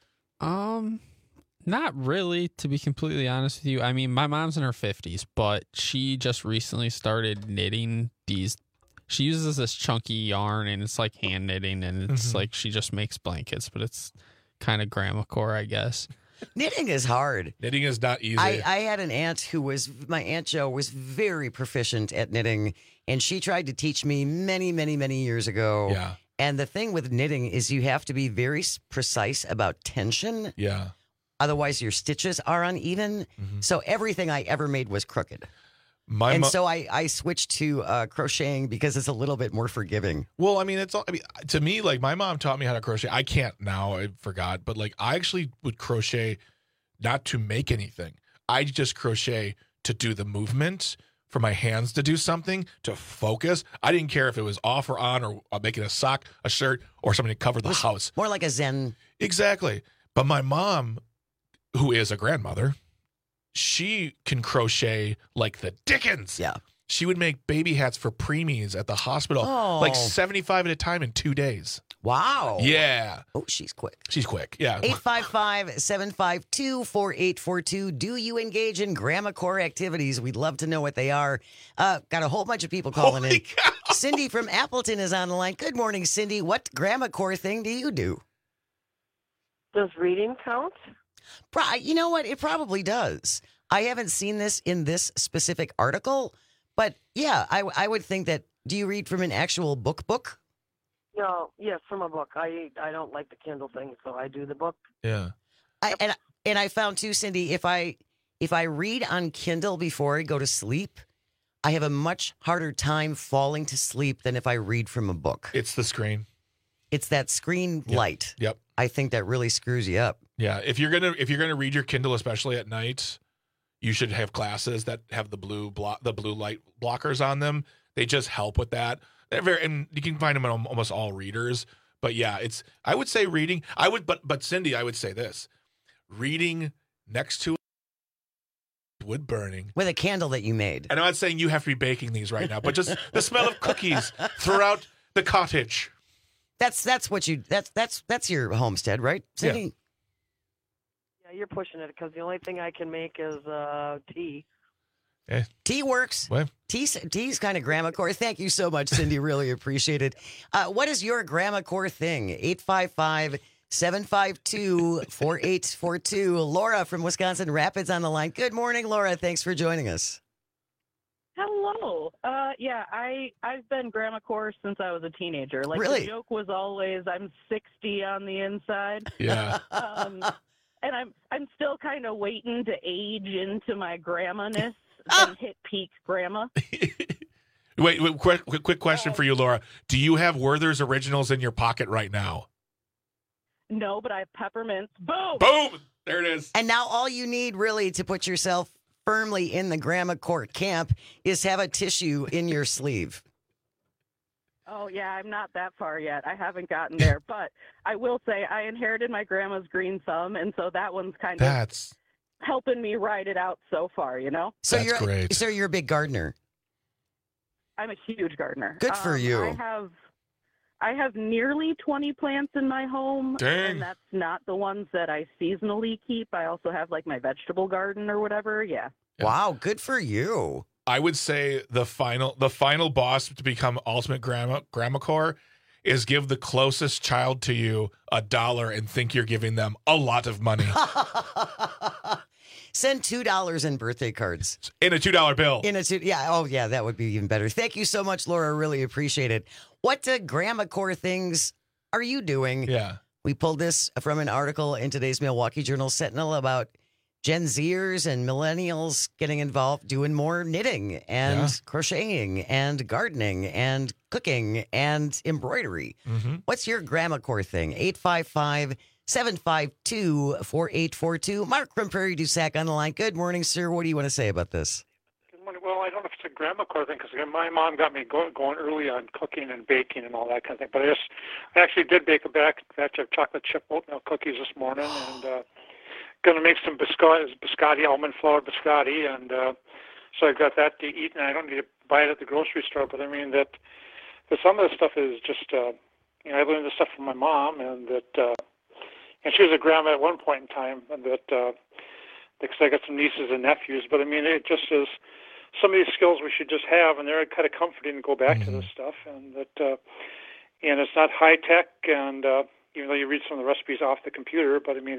Not really, to be completely honest with you. I mean, my mom's in her 50s, but she just recently started knitting these. She uses this chunky yarn, and it's like hand knitting, and it's like she just makes blankets, but it's kind of grandma core, I guess. Knitting is hard. Knitting is not easy. I had an aunt my Aunt Jo was very proficient at knitting, and she tried to teach me many, many, many years ago. Yeah. And the thing with knitting is you have to be very precise about tension. Yeah. Otherwise, your stitches are uneven. So everything I ever made was crooked. So I switched to crocheting because it's a little bit more forgiving. Well, I mean, to me, like my mom taught me how to crochet. I can't now, I forgot, but like I actually would crochet not to make anything. I just crochet to do the movement, for my hands to do something, to focus. I didn't care if it was off or on or making a sock, a shirt, or something to cover the house. More like a Zen. Exactly. But my mom, who is a grandmother, she can crochet like the dickens. Yeah. She would make baby hats for preemies at the hospital, like 75 at a time in 2 days. Wow. Yeah. Oh, she's quick. She's quick. Yeah. 855-752-4842. Do you engage in grandma core activities? We'd love to know what they are. Got a whole bunch of people calling in. Cow. Cindy from Appleton is on the line. Good morning, Cindy. What grandma core thing do you do? Does reading count? You know what? It probably does. I haven't seen this in this specific article, but yeah, I would think that. Do you read from an actual book? No, yes, from a book. I don't like the Kindle thing, so I do the book. Yeah. And I found too, Cindy, if I read on Kindle before I go to sleep, I have a much harder time falling to sleep than if I read from a book. It's the screen. It's that screen light. Yep. I think that really screws you up. Yeah. If you're gonna read your Kindle, especially at night, you should have glasses that have the blue light blockers on them. They just help with that. And you can find them in almost all readers. But yeah, I would say reading. But Cindy, I would say this: reading next to wood burning with a candle that you made. And I'm not saying you have to be baking these right now, but just the smell of cookies throughout the cottage. That's your homestead, right, Cindy? Yeah, you're pushing it because the only thing I can make is tea. Tea works. What? Tea's kind of grandma core. Thank you so much, Cindy. Really appreciate it. What is your grandma core thing? 855-752-4842. Laura from Wisconsin Rapids on the line. Good morning, Laura. Thanks for joining us. Hello. Yeah, I've been grandma core since I was a teenager. Like Really? The joke was always I'm 60 on the inside. Yeah. And I'm still kind of waiting to age into my grandma-ness and hit peak grandma. Wait, quick question for you, Laura. Do you have Werther's Originals in your pocket right now? No, but I have peppermints. Boom! Boom! There it is. And now all you need really to put yourself firmly in the grandma core camp is have a tissue in your sleeve. Oh, yeah, I'm not that far yet. I haven't gotten there. But I will say I inherited my grandma's green thumb, and so that one's kind of helping me ride it out so far, you know? So you're a big gardener. I'm a huge gardener. Good for you. I have nearly 20 plants in my home. Dang. And that's not the ones that I seasonally keep. I also have like my vegetable garden or whatever. Yeah. Wow, good for you. I would say the final boss to become ultimate grandma core is give the closest child to you $1 and think you're giving them a lot of money. Send $2 in birthday cards. In a $2 bill. Yeah, that would be even better. Thank you so much, Laura. Really appreciate it. What grandma core things are you doing? Yeah. We pulled this from an article in today's Milwaukee Journal Sentinel about Gen Zers and millennials getting involved, doing more knitting and crocheting and gardening and cooking and embroidery. Mm-hmm. What's your grandma core thing? 855-752-4842. Mark from Prairie du Sac on the line. Good morning, sir. What do you want to say about this? Good morning. Well, I don't know if it's a grandma core thing because my mom got me going early on cooking and baking and all that kind of thing. But I actually did bake a batch of chocolate chip oatmeal cookies this morning and going to make some biscotti, almond flour biscotti, and so I got that to eat, and I don't need to buy it at the grocery store. But I mean that some of the stuff is just, I learned this stuff from my mom, and and she was a grandma at one point in time, and because I got some nieces and nephews. But I mean, it just is some of these skills we should just have, and they're kind of comforting to go back to this stuff, and and it's not high tech, and even though you read some of the recipes off the computer, but I mean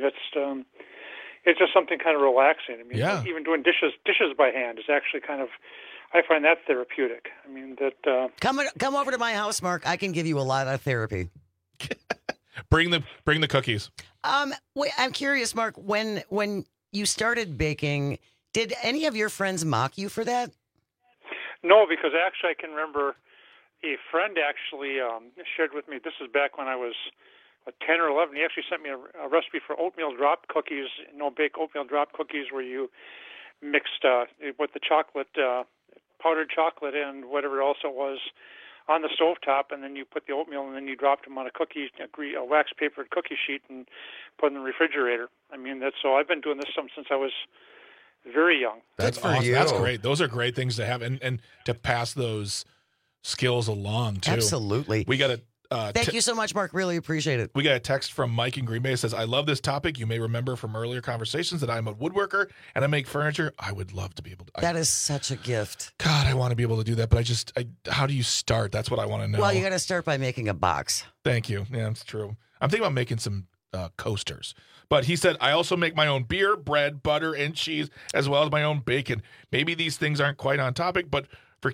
it's just something kind of relaxing. I mean, even doing dishes by hand is actually kind of, I find that therapeutic. I mean, that... Come over to my house, Mark. I can give you a lot of therapy. Bring the cookies. I'm curious, Mark, when you started baking, did any of your friends mock you for that? No, because actually I can remember a friend actually shared with me, this is back when I was 10 or 11, he actually sent me a recipe for oatmeal drop cookies, bake oatmeal drop cookies where you mixed with the chocolate, powdered chocolate and whatever else it was on the stovetop, and then you put the oatmeal and then you dropped them on a wax papered cookie sheet and put them in the refrigerator. I mean, so I've been doing this since I was very young. That's awesome. That's great. Those are great things to have and to pass those skills along too. Absolutely. We got to thank you so much, Mark. Really appreciate it. We got a text from Mike in Green Bay. It says, I love this topic. You may remember from earlier conversations that I'm a woodworker and I make furniture. I would love to be able to. That is such a gift. God, I want to be able to do that, but how do you start? That's what I want to know. Well, you got to start by making a box. Thank you. Yeah, that's true. I'm thinking about making some coasters. But he said, I also make my own beer, bread, butter, and cheese, as well as my own bacon. Maybe these things aren't quite on topic, but for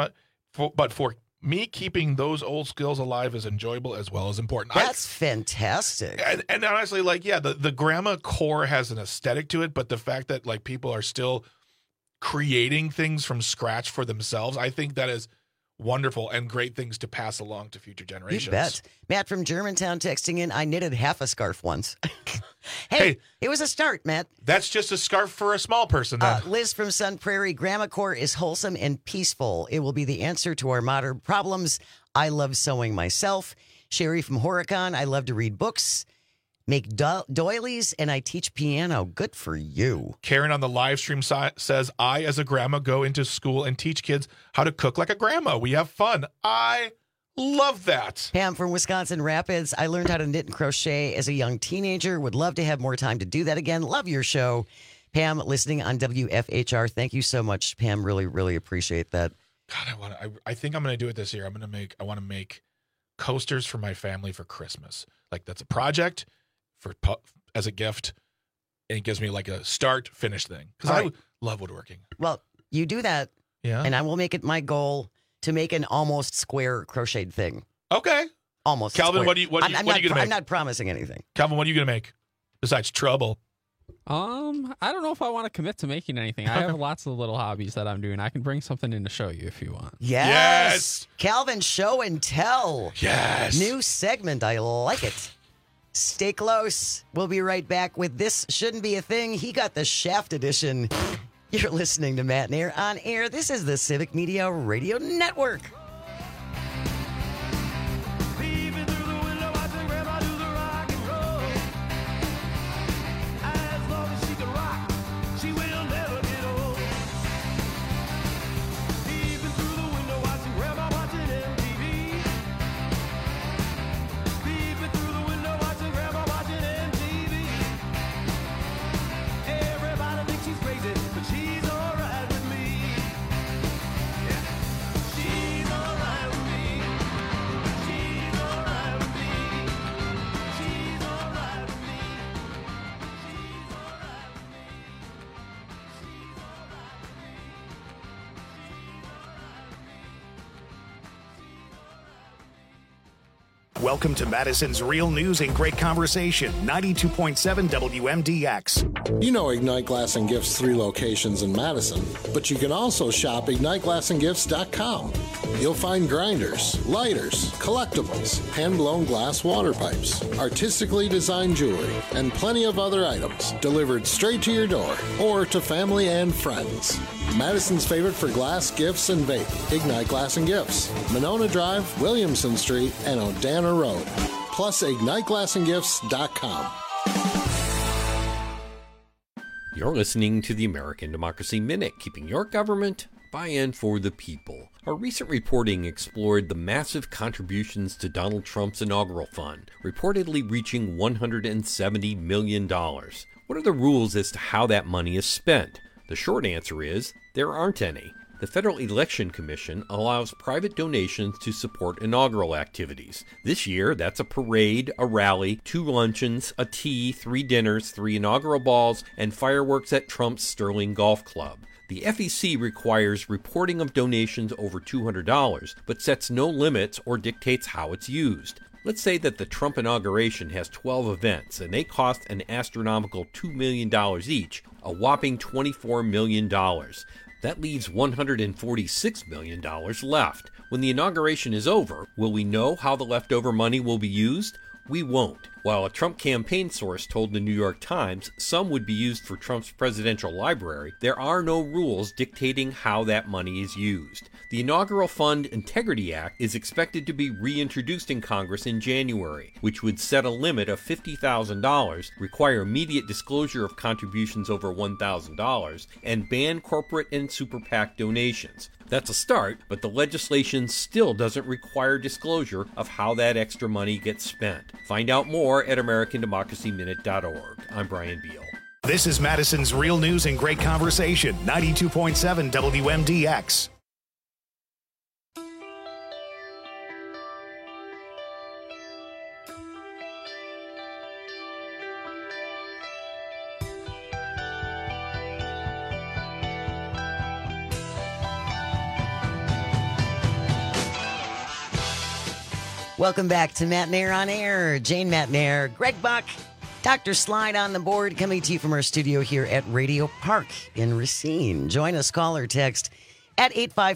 me, keeping those old skills alive is enjoyable as well as important. That's fantastic. And honestly, the grandma core has an aesthetic to it, but the fact that people are still creating things from scratch for themselves, I think that is wonderful and great things to pass along to future generations. You bet. Matt from Germantown texting in, I knitted half a scarf once. hey, it was a start, Matt. That's just a scarf for a small person. Then. Liz from Sun Prairie, Grandma Core is wholesome and peaceful. It will be the answer to our modern problems. I love sewing myself. Sherry from Horicon, I love to read books, make doilies, and I teach piano. Good for you. Karen on the live stream says, I, as a grandma, go into school and teach kids how to cook like a grandma. We have fun. I love that. Pam from Wisconsin Rapids, I learned how to knit and crochet as a young teenager. Would love to have more time to do that again. Love your show. Pam, listening on WFHR. Thank you so much, Pam. Really, really appreciate that. God, I think I'm going to do it this year. I want to make coasters for my family for Christmas. That's a project as a gift, and it gives me a start finish thing because I love woodworking. Well, you do that, and I will make it my goal to make an almost square crocheted thing. Okay, almost. Calvin, square. what are you going to make? I'm not promising anything. Calvin, what are you going to make besides trouble? I don't know if I want to commit to making anything. I have lots of little hobbies that I'm doing. I can bring something in to show you if you want. Yes. Calvin, show and tell. Yes. New segment. I like it. Stay close. We'll be right back with This Shouldn't Be a Thing. He got the Shaft edition. You're listening to Matt and Air on air. This is the Civic Media Radio Network. Welcome to Madison's Real News and Great Conversation, 92.7 WMDX. You know Ignite Glass and Gifts' 3 locations in Madison, but you can also shop IgniteGlassandGifts.com. You'll find grinders, lighters, collectibles, hand-blown glass water pipes, artistically designed jewelry, and plenty of other items delivered straight to your door or to family and friends. Madison's favorite for glass, gifts, and vape, Ignite Glass and Gifts, Monona Drive, Williamson Street, and Odana Road. Plus, IgniteGlassandGifts.com. You're listening to the American Democracy Minute, keeping your government by and for the people. Our recent reporting explored the massive contributions to Donald Trump's inaugural fund, reportedly reaching $170 million. What are the rules as to how that money is spent? The short answer is, there aren't any. The Federal Election Commission allows private donations to support inaugural activities. This year, that's a parade, a rally, 2 luncheons, a tea, 3 dinners, 3 inaugural balls, and fireworks at Trump's Sterling Golf Club. The FEC requires reporting of donations over $200, but sets no limits or dictates how it's used. Let's say that the Trump inauguration has 12 events, and they cost an astronomical $2 million each, a whopping $24 million. That leaves $146 million left. When the inauguration is over, will we know how the leftover money will be used? We won't. While a Trump campaign source told the New York Times some would be used for Trump's presidential library, there are no rules dictating how that money is used. The Inaugural Fund Integrity Act is expected to be reintroduced in Congress in January, which would set a limit of $50,000, require immediate disclosure of contributions over $1,000, and ban corporate and super PAC donations. That's a start, but the legislation still doesn't require disclosure of how that extra money gets spent. Find out more at AmericanDemocracyMinute.org. I'm Brian Beal. This is Madison's Real News and Great Conversation, 92.7 WMDX. Welcome back to Matt Nair on Air. Jane Matt Nair, Greg Buck, Dr. Slide on the board, coming to you from our studio here at Radio Park in Racine. Join us, call or text at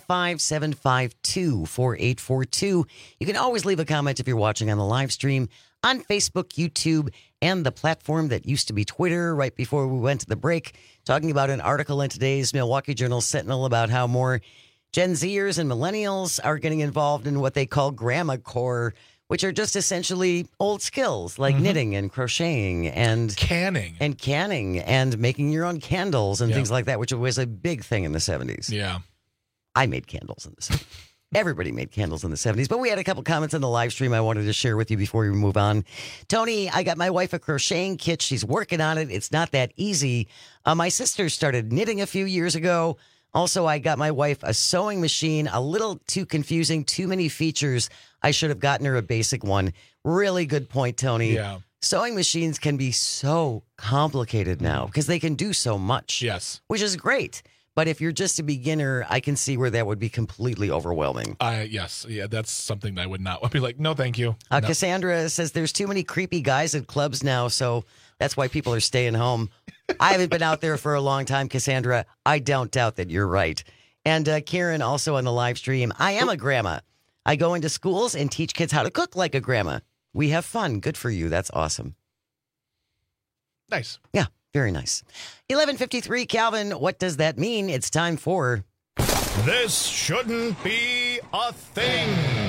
855-752-4842. You can always leave a comment if you're watching on the live stream on Facebook, YouTube, and the platform that used to be Twitter. Right before we went to the break, talking about an article in today's Milwaukee Journal Sentinel about how more Gen Zers and millennials are getting involved in what they call grandma core, which are just essentially old skills like knitting and crocheting and canning and making your own candles and things like that, which was a big thing in the 70s. Yeah. I made candles in the 70s. Everybody made candles in the 70s, but we had a couple comments on the live stream I wanted to share with you before we move on. Tony, I got my wife a crocheting kit. She's working on it. It's not that easy. My sister started knitting a few years ago. Also, I got my wife a sewing machine, a little too confusing, too many features. I should have gotten her a basic one. Really good point, Tony. Yeah. Sewing machines can be so complicated now because they can do so much. Yes. Which is great. But if you're just a beginner, I can see where that would be completely overwhelming. Yes. Yeah, that's something that I would not. I'd be like, no, thank you. No. Cassandra says there's too many creepy guys at clubs now, so that's why people are staying home. I haven't been out there for a long time, Cassandra. I don't doubt that you're right. And Karen, also on the live stream, I am a grandma. I go into schools and teach kids how to cook like a grandma. We have fun. Good for you. That's awesome. Nice. Yeah, very nice. 11:53, Calvin, what does that mean? It's time for... This shouldn't be a thing.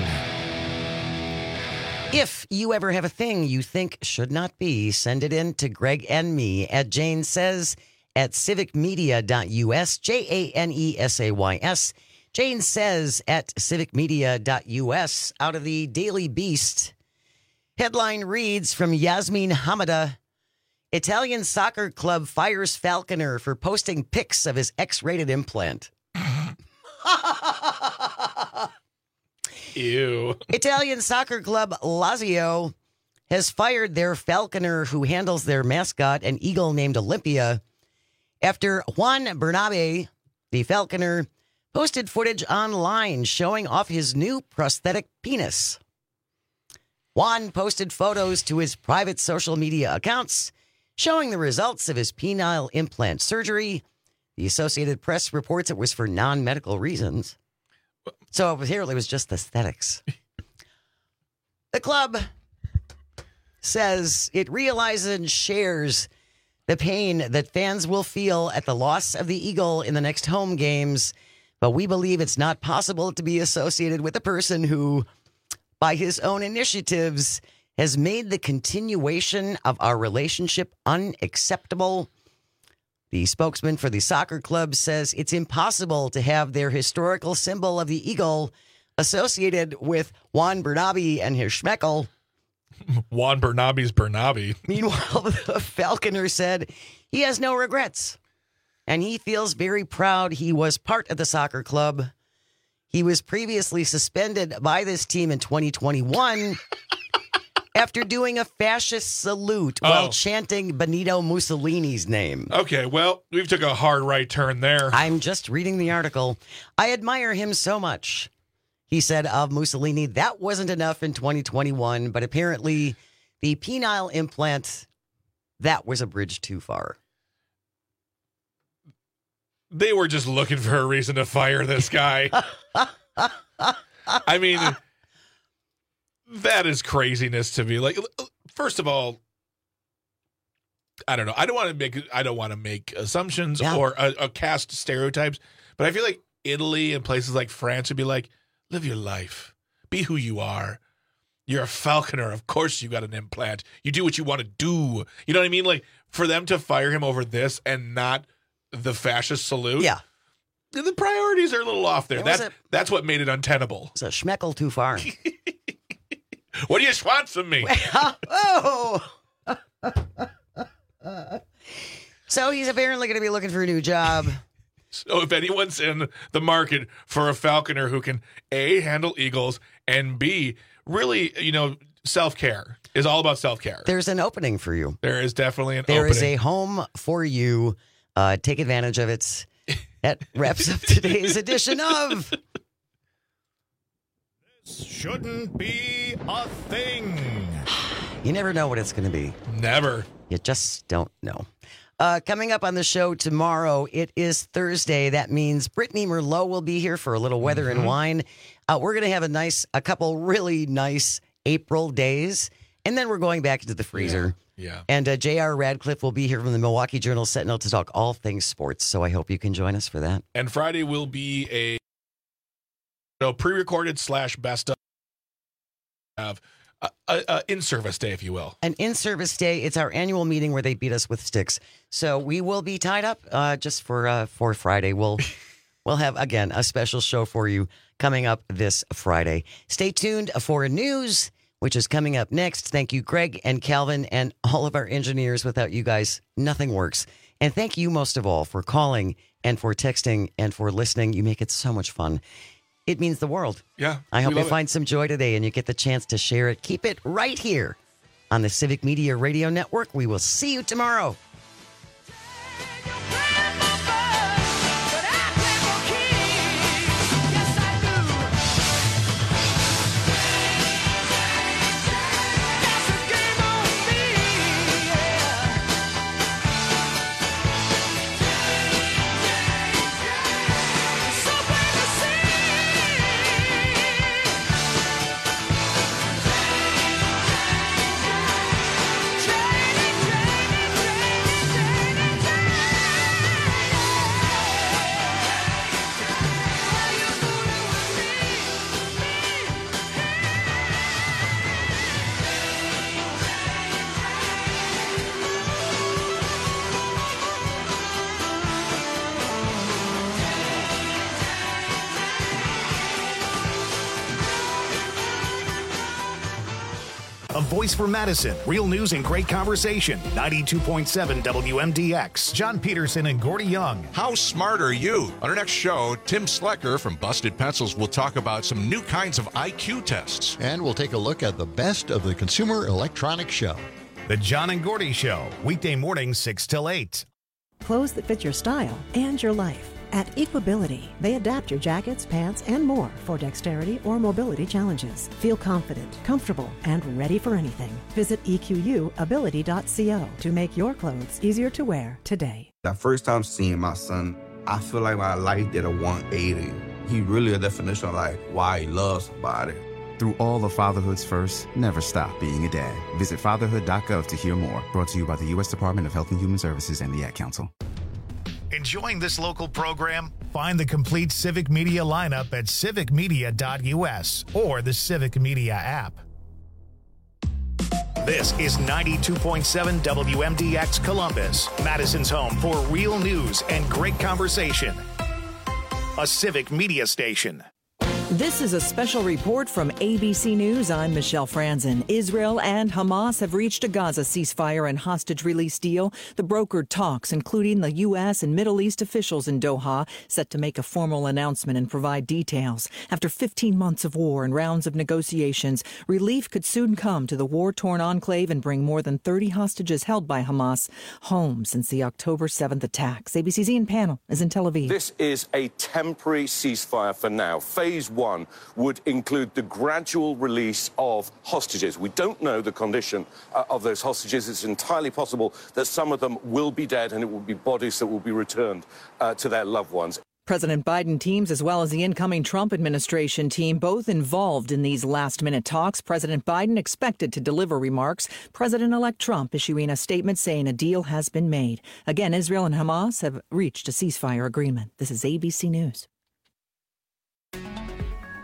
If you ever have a thing you think should not be, send it in to Greg and me at Jane Says at civicmedia.us, JANESAYS. Jane Says at civicmedia.us. Out of the Daily Beast, headline reads from Yasmin Hamada, Italian soccer club fires Falconer for posting pics of his X-rated implant. Ew. Italian soccer club Lazio has fired their falconer who handles their mascot, an eagle named Olympia, after Juan Bernabe, the falconer, posted footage online showing off his new prosthetic penis. Juan posted photos to his private social media accounts showing the results of his penile implant surgery. The Associated Press reports it was for non-medical reasons. So apparently it was just aesthetics. The club says it realizes and shares the pain that fans will feel at the loss of the Eagle in the next home games, but we believe it's not possible to be associated with a person who, by his own initiatives, has made the continuation of our relationship unacceptable. The spokesman for the soccer club says it's impossible to have their historical symbol of the Eagle associated with Juan Bernabe and his Schmeckel. Juan Bernabe's Bernabe. Meanwhile, the Falconer said he has no regrets, and he feels very proud he was part of the soccer club. He was previously suspended by this team in 2021 after doing a fascist salute while chanting Benito Mussolini's name. Okay, well, we've took a hard right turn there. I'm just reading the article. I admire him so much, he said of Mussolini. That wasn't enough in 2021, but apparently the penile implant, that was a bridge too far. They were just looking for a reason to fire this guy. I mean, that is craziness to me. Like, first of all, I don't know. I don't want to make assumptions or cast stereotypes, but I feel like Italy and places like France would be like, live your life. Be who you are. You're a falconer. Of course you got an implant. You do what you want to do. You know what I mean? Like, for them to fire him over this and not the fascist salute. Yeah. The priorities are a little off there. That's what made it untenable. It's a schmeckel too far. What do you want from me? So he's apparently going to be looking for a new job. So if anyone's in the market for a falconer who can A, handle eagles, and B, really, self-care, is all about self-care. There's an opening for you. There is definitely an opening. There is a home for you. Take advantage of it. That wraps up today's edition of... This shouldn't be a thing. You never know what it's going to be. Never. You just don't know. Coming up on the show tomorrow, it is Thursday. That means Brittany Merlot will be here for a little weather and wine. We're going to have a couple really nice April days, and then we're going back into the freezer. Yeah. And J.R. Radcliffe will be here from the Milwaukee Journal-Sentinel to talk all things sports, so I hope you can join us for that. And Friday will be a pre-recorded / best of in-service day, if you will. An in-service day. It's our annual meeting where they beat us with sticks. So we will be tied up just for Friday. We'll have, again, a special show for you coming up this Friday. Stay tuned for news, which is coming up next. Thank you, Greg and Calvin, and all of our engineers. Without you guys, nothing works. And thank you most of all for calling and for texting and for listening. You make it so much fun. It means the world. Yeah. I hope you find some joy today and you get the chance to share it. Keep it right here on the Civic Media Radio Network. We will see you tomorrow. A voice for Madison. Real news and great conversation. 92.7 WMDX. John Peterson and Gordy Young. How smart are you? On our next show, Tim Slecker from Busted Pencils will talk about some new kinds of IQ tests. And we'll take a look at the best of the Consumer Electronics Show. The John and Gordy Show. Weekday mornings 6 till 8. Clothes that fit your style and your life. At Equability, they adapt your jackets, pants, and more for dexterity or mobility challenges. Feel confident, comfortable, and ready for anything. Visit EQUability.co to make your clothes easier to wear today. The first time seeing my son, I feel like my life did a 180. He really a definition of like why he loves somebody. Through all of fatherhood's first, never stop being a dad. Visit fatherhood.gov to hear more. Brought to you by the U.S. Department of Health and Human Services and the Ad Council. Enjoying this local program? Find the complete Civic Media lineup at civicmedia.us or the Civic Media app. This is 92.7 WMDX Columbus, Madison's home for real news and great conversation. A Civic Media station. This is a special report from ABC News. I'm Michelle Franzen. Israel and Hamas have reached a Gaza ceasefire and hostage release deal. The brokered talks, including the U.S. and Middle East officials in Doha, set to make a formal announcement and provide details. After 15 months of war and rounds of negotiations, relief could soon come to the war-torn enclave and bring more than 30 hostages held by Hamas home since the October 7th attacks. ABC's Ian Pannell is in Tel Aviv. This is a temporary ceasefire for now. Phase 1 would include the gradual release of hostages. We don't know the condition of those hostages. It's entirely possible that some of them will be dead and it will be bodies that will be returned to their loved ones. President Biden teams, as well as the incoming Trump administration team, both involved in these last-minute talks. President Biden expected to deliver remarks. President-elect Trump issuing a statement saying a deal has been made. Again, Israel and Hamas have reached a ceasefire agreement. This is ABC News.